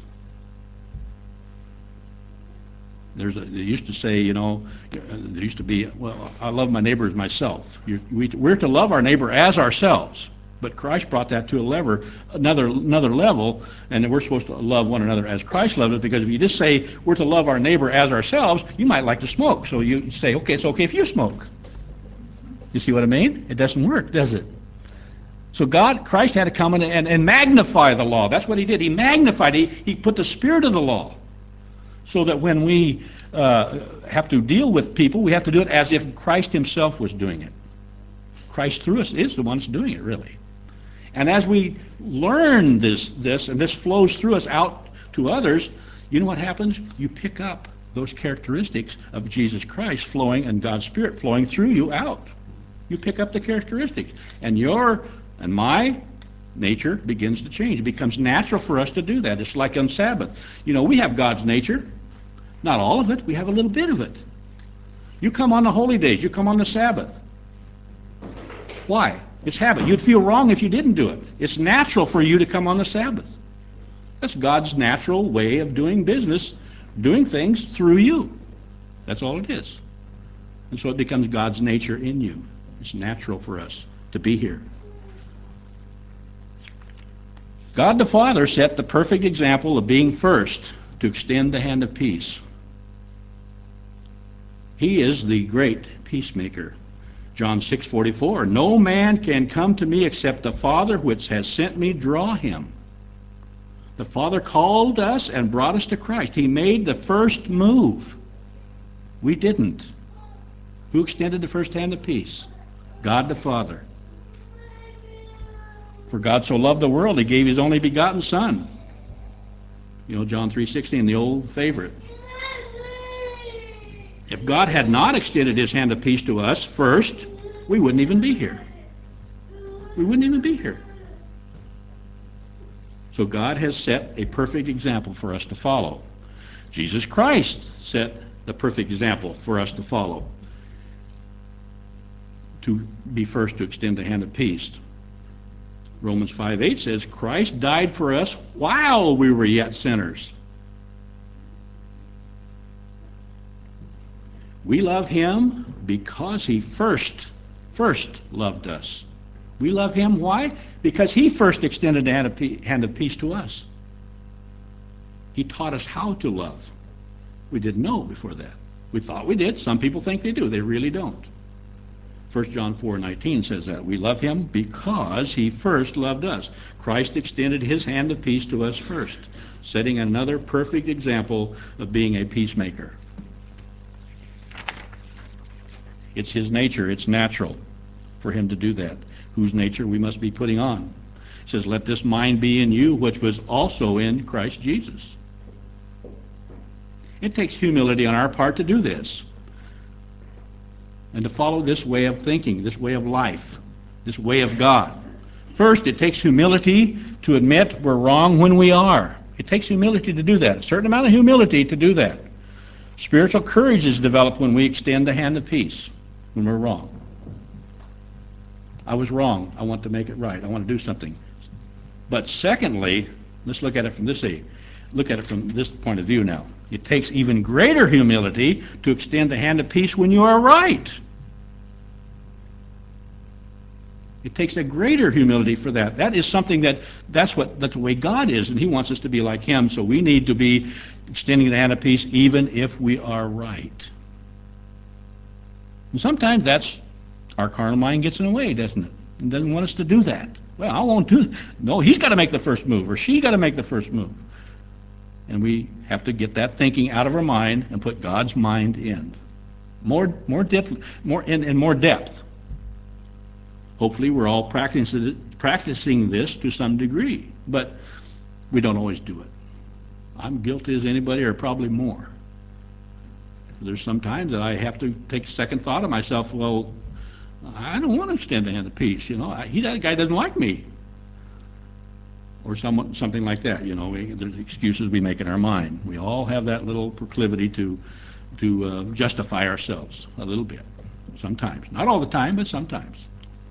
There's a, they used to say, you know, there used to be, well, I love my neighbor as myself. You're, we, we're to love our neighbor as ourselves. But Christ brought that to a lever, another another level, and we're supposed to love one another as Christ loved us, because if you just say we're to love our neighbor as ourselves, you might like to smoke. So you say, okay, it's okay if you smoke. You see what I mean? It doesn't work, does it? So God, Christ had to come in and, and magnify the law. That's what He did. He magnified it. He, he put the spirit of the law So that when we uh, have to deal with people, we have to do it as if Christ himself was doing it. Christ through us is the one that's doing it, really. And as we learn this, this, and this flows through us out to others, you know what happens? You pick up those characteristics of Jesus Christ flowing and God's Spirit flowing through you out. You pick up the characteristics. And your and my nature begins to change. It becomes natural for us to do that. It's like on Sabbath. You know, we have God's nature. Not all of it. We have a little bit of it. You come on the holy days. You come on the Sabbath. Why? It's habit. You'd feel wrong if you didn't do it. It's natural for you to come on the Sabbath. That's God's natural way of doing business, doing things through you. That's all it is. And so it becomes God's nature in you. It's natural for us to be here. God the Father set the perfect example of being first to extend the hand of peace. He is the great peacemaker. John six forty-four, no man can come to me except the Father which has sent me draw him. The Father called us and brought us to Christ. He made the first move. We didn't. Who extended the first hand of peace? God the Father. For God so loved the world, he gave his only begotten Son. You know, John three sixteen, the old favorite. If God had not extended his hand of peace to us first, we wouldn't even be here. We wouldn't even be here. So God has set a perfect example for us to follow. Jesus Christ set the perfect example for us to follow, to be first to extend the hand of peace. Romans five eight says, Christ died for us while we were yet sinners. We love him because he first, first loved us. We love him, why? Because he first extended the hand of, peace, hand of peace to us. He taught us how to love. We didn't know before that. We thought we did. Some people think they do. They really don't. First John four nineteen says that. We love him because he first loved us. Christ extended his hand of peace to us first, setting another perfect example of being a peacemaker. It's his nature. It's natural for him to do that, whose nature we must be putting on. It says, let this mind be in you, which was also in Christ Jesus. It takes humility on our part to do this and to follow this way of thinking, this way of life, this way of God. First, it takes humility to admit we're wrong when we are. It takes humility to do that, a certain amount of humility to do that. Spiritual courage is developed when we extend the hand of peace, when we're wrong. I was wrong. I want to make it right. I want to do something. But secondly, let's look at it from this look at it from this point of view now. It takes even greater humility to extend the hand of peace when you are right. It takes a greater humility for that. That is something that, that's what, that's the way God is, and he wants us to be like him, so we need to be extending the hand of peace even if we are right. And sometimes that's, our carnal mind gets in the way, doesn't it? It doesn't want us to do that. Well, I won't do, no, he's got to make the first move, or she got to make the first move. And we have to get that thinking out of our mind and put God's mind in. More, more depth, more in, in more depth. Hopefully we're all practicing, practicing this to some degree, but we don't always do it. I'm guilty as anybody, or probably more. There's some times that I have to take a second thought of myself, well, I don't want to extend a hand of peace, you know. I, he, that guy doesn't like me. Or some, something like that, you know. We, there's excuses we make in our mind. We all have that little proclivity to, to uh, justify ourselves a little bit, sometimes. Not all the time, but sometimes.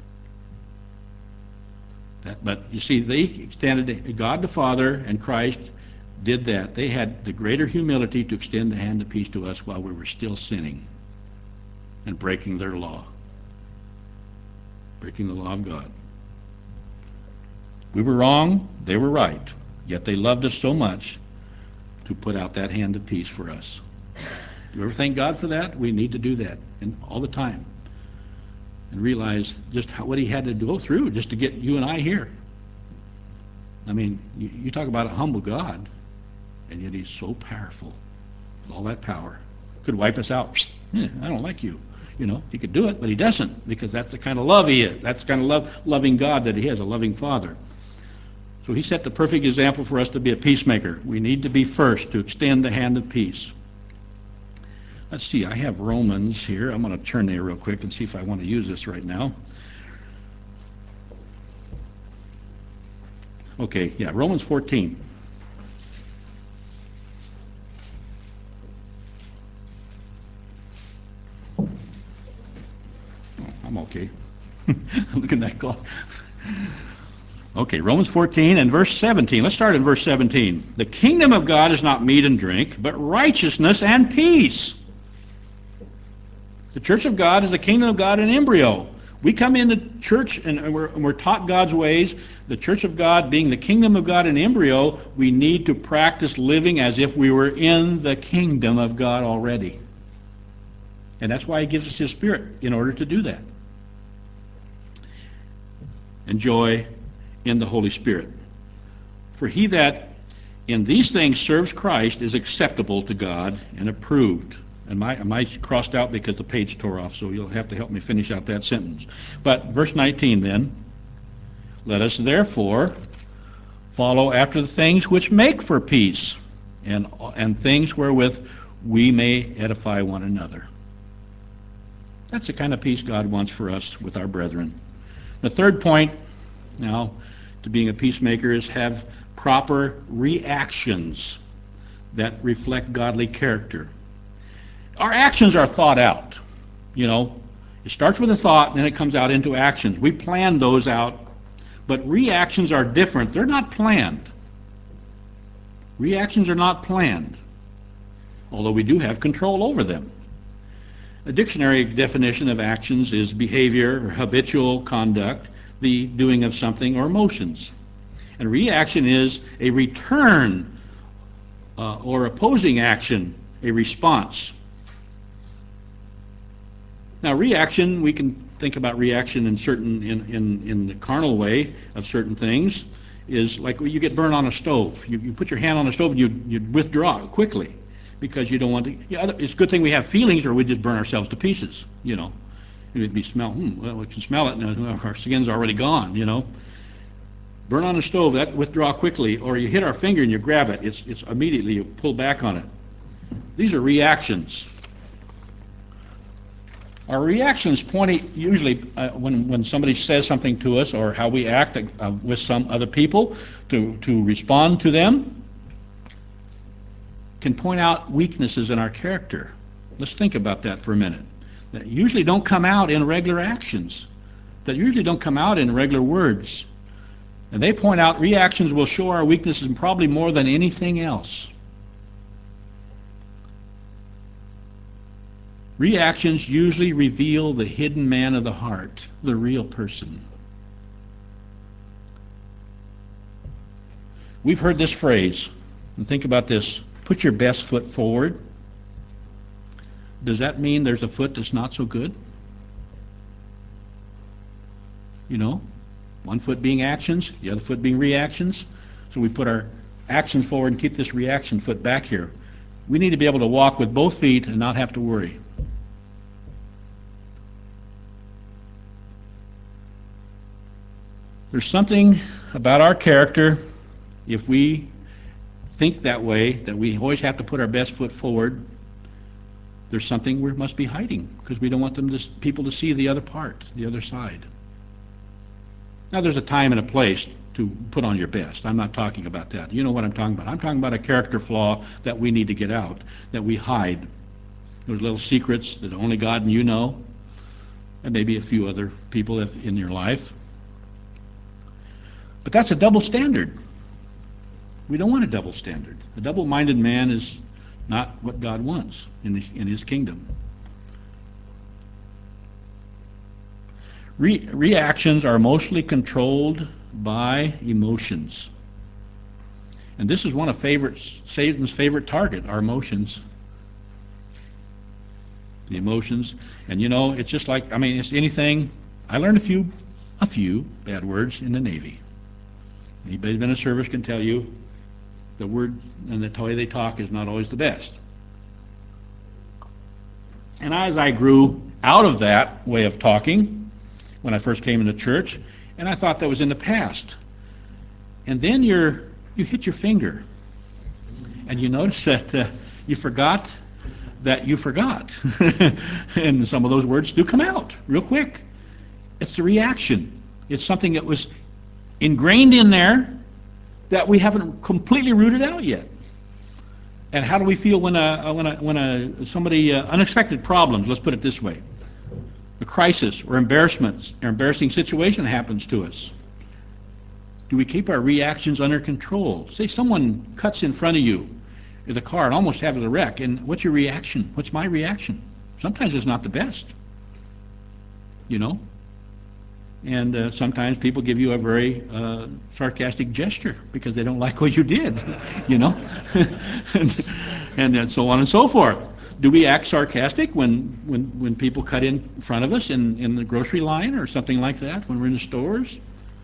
That, but you see, they extended, God the Father and Christ did that. They had the greater humility to extend the hand of peace to us while we were still sinning and breaking their law, breaking the law of God. We were wrong, they were right, yet they loved us so much to put out that hand of peace for us. You ever thank God for that? We need to do that, and all the time, and realize just how, what he had to go through just to get you and I here. I mean, you, you talk about a humble God, and yet he's so powerful. All that power. Could wipe us out. Eh, I don't like you. You know, he could do it, but he doesn't, because that's the kind of love he is. That's the kind of love, loving God that he has, a loving Father. So he set the perfect example for us to be a peacemaker. We need to be first to extend the hand of peace. Let's see, I have Romans here. I'm going to turn there real quick and see if I want to use this right now. Okay, yeah, Romans fourteen. Oh, I'm okay. Look at that clock. Okay, Romans fourteen and verse seventeen. Let's start in verse seventeen. The kingdom of God is not meat and drink, but righteousness and peace. The church of God is the kingdom of God in embryo. We come into church and we're, and we're taught God's ways. The church of God being the kingdom of God in embryo, we need to practice living as if we were in the kingdom of God already. And that's why he gives us his Spirit, in order to do that. And joy in the Holy Spirit. For he that in these things serves Christ is acceptable to God and approved. And my, my crossed out because the page tore off, so you'll have to help me finish out that sentence. But verse nineteen then, let us therefore follow after the things which make for peace, and, and things wherewith we may edify one another. That's the kind of peace God wants for us with our brethren. The third point now to being a peacemaker is have proper reactions that reflect godly character. Our actions are thought out. You know, it starts with a thought and then it comes out into actions. We plan those out, but reactions are different. They're not planned. Reactions are not planned, although we do have control over them. A dictionary definition of actions is behavior or habitual conduct, the doing of something, or motions. And reaction is a return uh, or opposing action, a response. Now, reaction, we can think about reaction in certain, in, in, in the carnal way of certain things, is like when you get burned on a stove. You, you put your hand on the stove and you, you withdraw quickly because you don't want to. Yeah, it's a good thing we have feelings or we just burn ourselves to pieces, you know. It would be smell, hmm, well, we can smell it and our skin's already gone, you know. Burn on the stove, that withdraw quickly, or you hit our finger and you grab it, it's, it's immediately you pull back on it. These are reactions. Our reactions point usually uh, when, when somebody says something to us or how we act uh, with some other people to, to respond to them can point out weaknesses in our character. Let's think about that for a minute. That usually don't come out in regular actions, that usually don't come out in regular words. And they point out reactions will show our weaknesses probably more than anything else. Reactions usually reveal the hidden man of the heart, the real person. We've heard this phrase, and think about this, put your best foot forward. Does that mean there's a foot that's not so good? You know, one foot being actions, the other foot being reactions. So we put our actions forward and keep this reaction foot back here. We need to be able to walk with both feet and not have to worry. There's something about our character, if we think that way, that we always have to put our best foot forward, there's something we must be hiding because we don't want them to, people to see the other part, the other side. Now there's a time and a place to put on your best. I'm not talking about that. You know what I'm talking about. I'm talking about a character flaw that we need to get out, that we hide. Those little secrets that only God and you know, and maybe a few other people in your life. But that's a double standard. We don't want a double standard. A double-minded man is not what God wants in his, in his kingdom. Re reactions are mostly controlled by emotions. And this is one of favorite, Satan's favorite target, our emotions. The emotions. And you know, it's just like, I mean, it's anything. I learned a few, a few bad words in the Navy. Anybody who's been in service can tell you the word and the way they talk is not always the best. And as I grew out of that way of talking, when I first came into church, and I thought that was in the past. And then you're, you hit your finger, and you notice that uh, you forgot that you forgot. And some of those words do come out real quick. It's the reaction. It's something that was ingrained in there that we haven't completely rooted out yet. And how do we feel when a, when a, when a somebody uh, unexpected problems? Let's put it this way: a crisis or embarrassments or embarrassing situation happens to us. Do we keep our reactions under control? Say someone cuts in front of you in the car and almost has a wreck, and what's your reaction? What's my reaction? Sometimes it's not the best, you know. And uh, sometimes people give you a very uh, sarcastic gesture because they don't like what you did, you know, and, and then so on and so forth. Do we act sarcastic when, when, when people cut in front of us in, in the grocery line or something like that, when we're in the stores?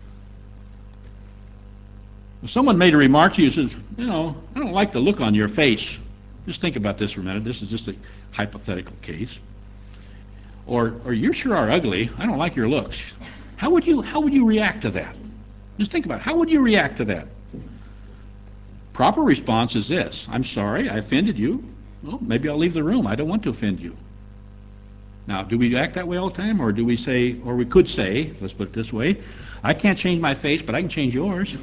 If someone made a remark to you, says, you know, I don't like the look on your face. Just think about this for a minute. This is just a hypothetical case. Or, or you sure are ugly. I don't like your looks. How would you, how would you react to that? Just think about it. How would you react to that? Proper response is this: I'm sorry, I offended you. Well, maybe I'll leave the room. I don't want to offend you. Now, do we act that way all the time, or do we say, or we could say, let's put it this way, I can't change my face, but I can change yours.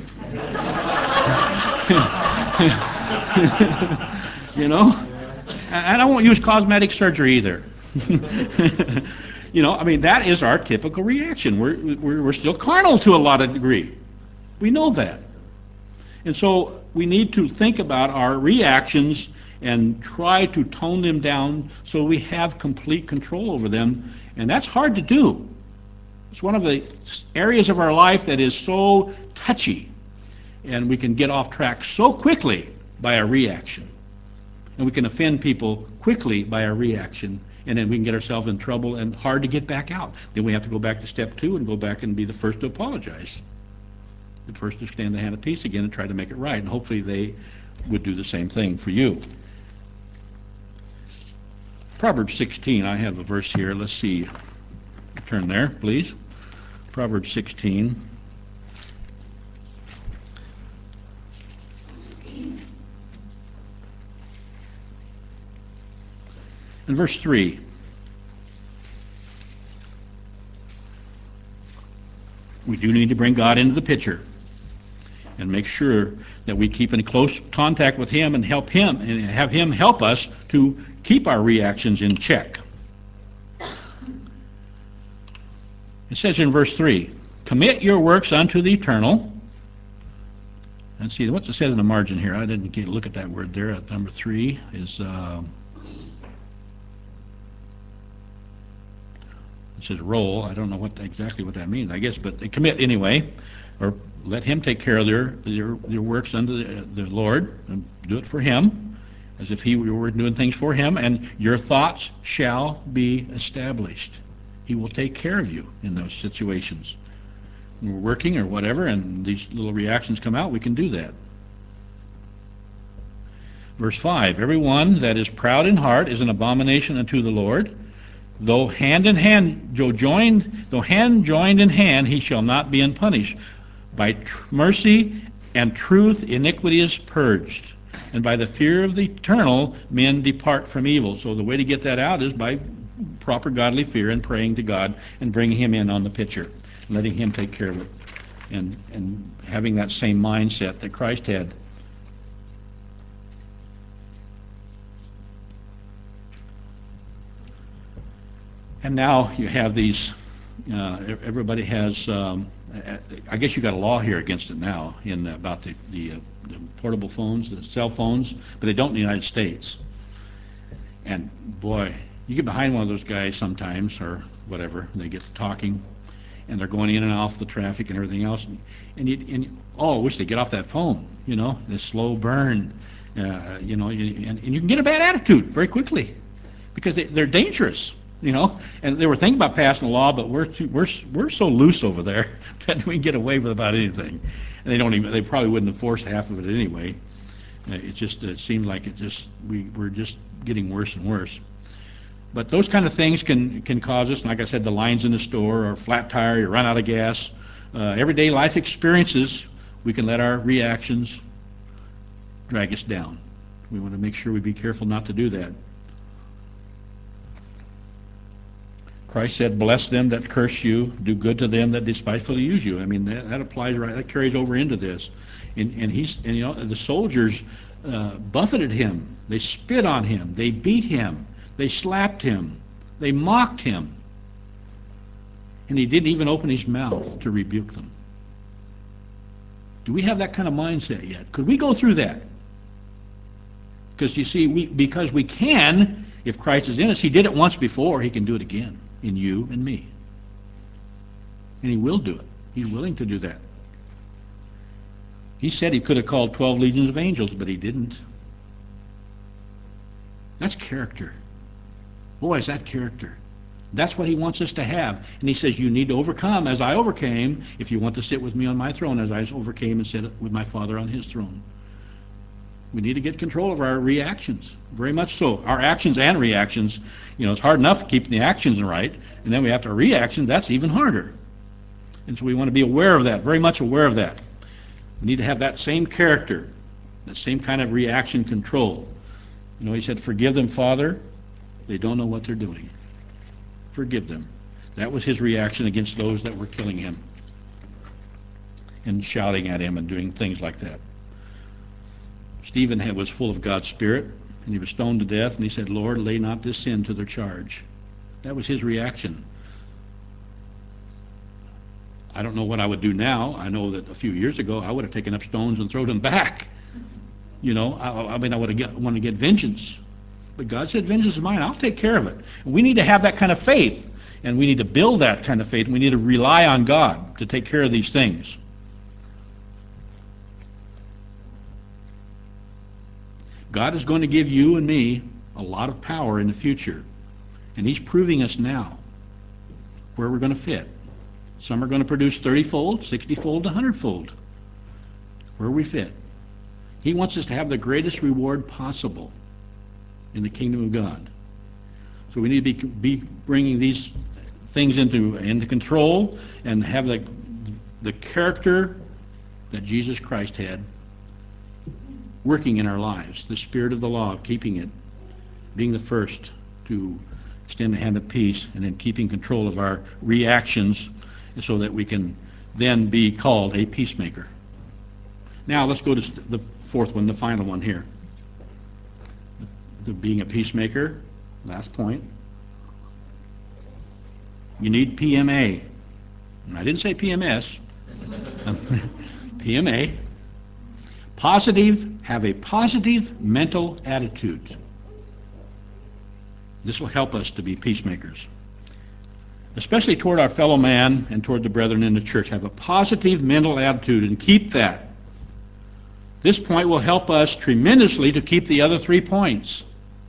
You know? And I won't use cosmetic surgery either. You know, I mean, that is our typical reaction. We're, we're, we're still carnal to a lot of degree. We know that. And so we need to think about our reactions and try to tone them down so we have complete control over them. And that's hard to do. It's one of the areas of our life that is so touchy, and we can get off track so quickly by our reaction. And we can offend people quickly by our reaction, and then we can get ourselves in trouble and hard to get back out. Then we have to go back to step two and go back and be the first to apologize. The first to extend the hand of peace again and try to make it right. And hopefully they would do the same thing for you. Proverbs sixteen, I have a verse here. Let's see. Turn there, please. Proverbs sixteen. And verse three. We do need to bring God into the picture and make sure that we keep in close contact with Him and help Him and have Him help us to keep our reactions in check. It says in verse three, commit your works unto the eternal. And see, what's it says in the margin here? I didn't get a look at that word there. At number three is, uh, it says roll. I don't know what exactly what that means, I guess, but they commit anyway, or let Him take care of their, their, their works unto the, the Lord, and do it for Him, as if He were doing things for Him, and your thoughts shall be established. He will take care of you in those situations. When we're working or whatever, and these little reactions come out, we can do that. Verse five, everyone that is proud in heart is an abomination unto the Lord. Though hand in hand, though joined, though hand joined in hand, he shall not be unpunished. By tr- mercy and truth iniquity is purged, and by the fear of the eternal men depart from evil. So the way to get that out is by proper godly fear and praying to God and bringing Him in on the picture, letting Him take care of it, and and having that same mindset that Christ had. And now you have these, uh, everybody has, um, I guess you got a law here against it now in about the, the, uh, the portable phones, the cell phones, but they don't in the United States. And boy, you get behind one of those guys sometimes, or whatever, and they get to talking, and they're going in and off the traffic and everything else, and, and, you, and oh, I wish they'd get off that phone, you know, this slow burn, uh, you know, and, and you can get a bad attitude very quickly, because they, they're dangerous, you know, and they were thinking about passing a law, but we're too, we're we're so loose over there that we can get away with about anything, and they don't even, they probably wouldn't enforce half of it anyway. Uh, it just it seemed like it just we we're just getting worse and worse. But those kind of things can, can cause us, like I said, the lines in the store, or flat tire, you run out of gas. Uh, everyday life experiences, we can let our reactions drag us down. We want to make sure we be careful not to do that. Christ said, bless them that curse you, do good to them that despitefully use you. I mean, that, that applies right, that carries over into this. And, and he's, and you know, the soldiers uh, buffeted him. They spit on him. They beat him. They slapped him. They mocked him. And he didn't even open his mouth to rebuke them. Do we have that kind of mindset yet? Could we go through that? Because you see, we, because we can, if Christ is in us, he did it once before, he can do it again in you and me. And he will do it. He's willing to do that. He said he could have called twelve legions of angels, but he didn't. That's character. Boy, is that character. That's what he wants us to have. And he says, you need to overcome as I overcame if you want to sit with me on my throne as I overcame and sat with my Father on his throne. We need to get control of our reactions, very much so. Our actions and reactions, you know, it's hard enough to keep the actions right, and then we have to reactions, that's even harder. And so we want to be aware of that, very much aware of that. We need to have that same character, that same kind of reaction control. You know, he said, forgive them, Father, they don't know what they're doing. Forgive them. That was his reaction against those that were killing him and shouting at him and doing things like that. Stephen had, was full of God's Spirit, and he was stoned to death, and he said, Lord, lay not this sin to their charge. That was his reaction. I don't know what I would do now. I know that a few years ago I would have taken up stones and thrown them back. You know, I, I mean, I would have wanted to get vengeance. But God said, vengeance is mine. I'll take care of it. And we need to have that kind of faith, and we need to build that kind of faith, and we need to rely on God to take care of these things. God is going to give you and me a lot of power in the future, and he's proving us now where we're going to fit. Some are going to produce thirty-fold, sixty-fold, one hundred-fold. Where we fit. He wants us to have the greatest reward possible in the kingdom of God. So we need to be, be bringing these things into, into control and have the, the character that Jesus Christ had working in our lives, the spirit of the law, keeping it, being the first to extend the hand of peace, and then keeping control of our reactions so that we can then be called a peacemaker. Now let's go to the fourth one, the final one here. The being a peacemaker, last point. You need P M A. And I didn't say P M S. P M A. Positive, have a positive mental attitude. This will help us to be peacemakers. Especially toward our fellow man and toward the brethren in the church. Have a positive mental attitude and keep that. This point will help us tremendously to keep the other three points.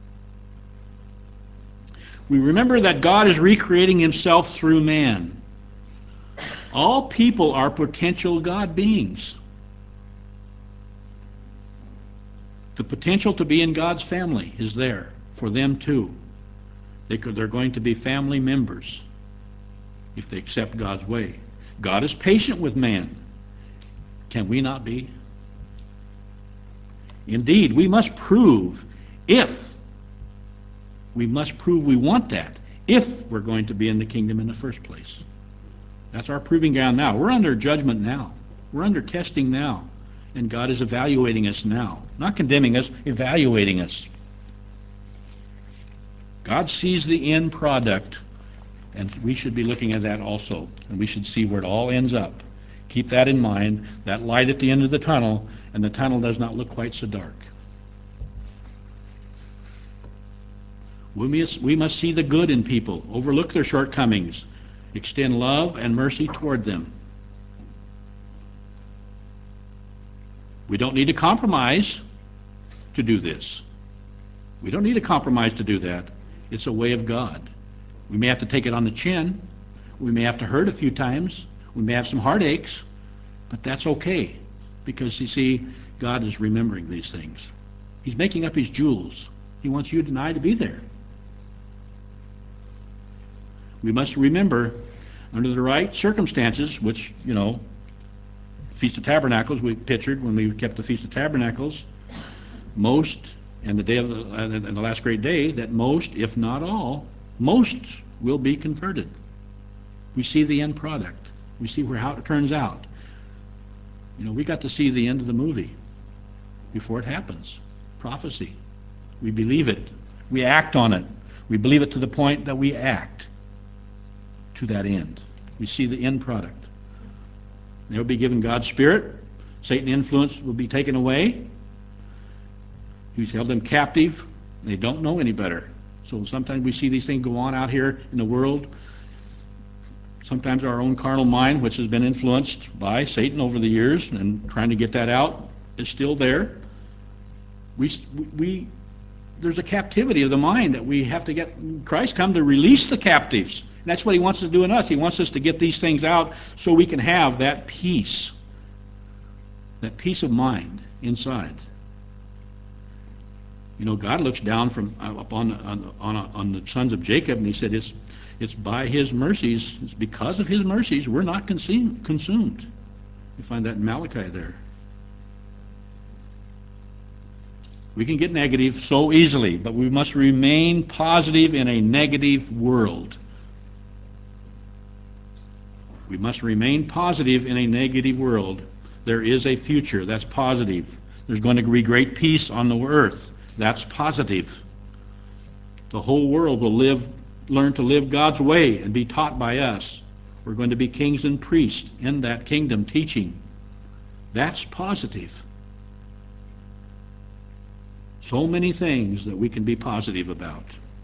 We remember that God is recreating himself through man. All people are potential God beings. The potential to be in God's family is there for them too. They could, they're going to be family members if they accept God's way. God is patient with man. Can we not be? Indeed, we must prove if, we must prove we want that if we're going to be in the kingdom in the first place. That's our proving ground now. We're under judgment now. We're under testing now. And God is evaluating us now. Not condemning us, evaluating us. God sees the end product, and we should be looking at that also. And we should see where it all ends up. Keep that in mind, that light at the end of the tunnel, and the tunnel does not look quite so dark. We must, we must see the good in people, overlook their shortcomings, extend love and mercy toward them. We don't need to compromise to do this. We don't need to compromise to do that. It's a way of God. We may have to take it on the chin. We may have to hurt a few times. We may have some heartaches, but that's okay, because you see, God is remembering these things. He's making up his jewels. He wants you and I to be there. We must remember, under the right circumstances, which, you know, Feast of Tabernacles we pictured when we kept the Feast of Tabernacles, most, and the day of the, uh, and the last great day, that most, if not all, most will be converted. We see the end product. We see where how it turns out. You know, we got to see the end of the movie before it happens. Prophecy. We believe it. We act on it. We believe it to the point that we act to that end. We see the end product. They'll be given God's Spirit. Satan influence will be taken away. He's held them captive. They don't know any better. So sometimes we see these things go on out here in the world. Sometimes our own carnal mind, which has been influenced by Satan over the years and trying to get that out, is still there. We, we, there's a captivity of the mind that we have to get. Christ come to release the captives. And that's what he wants to do in us. He wants us to get these things out so we can have that peace, that peace of mind inside. You know, God looks down from up on on, on, on the sons of Jacob, and he said, it's, it's by his mercies, it's because of his mercies, we're not consumed. consumed. You find that in Malachi there. We can get negative so easily, but we must remain positive in a negative world. We must remain positive in a negative world. There is a future. That's positive. There's going to be great peace on the earth. That's positive. The whole world will live, learn to live God's way and be taught by us. We're going to be kings and priests in that kingdom teaching. That's positive. So many things that we can be positive about.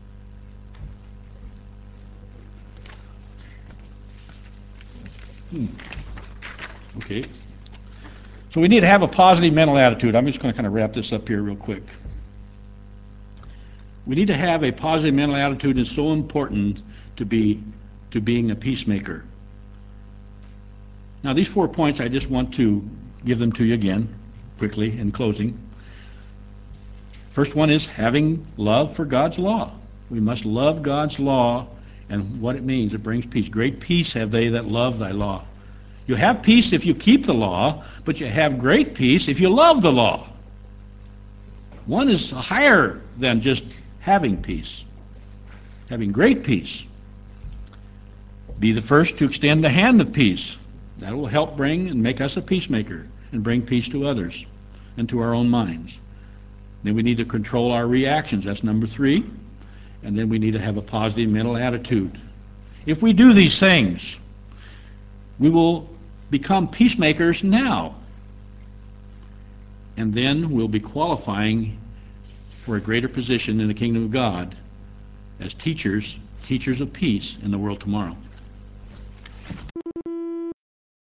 Hmm. Okay. So we need to have a positive mental attitude. I'm just going to kind of wrap this up here real quick. We need to have a positive mental attitude. It's so important to be to being a peacemaker. Now, these four points, I just want to give them to you again, quickly, in closing. First one is having love for God's law. We must love God's law and what it means. It brings peace. Great peace have they that love thy law. You have peace if you keep the law, but you have great peace if you love the law. One is higher than just having peace, having great peace. Be the first to extend the hand of peace. That will help bring and make us a peacemaker and bring peace to others and to our own minds. Then we need to control our reactions. That's number three. And then we need to have a positive mental attitude. If we do these things, we will become peacemakers now. And then we'll be qualifying for a greater position in the kingdom of God as teachers, teachers of peace in the world tomorrow.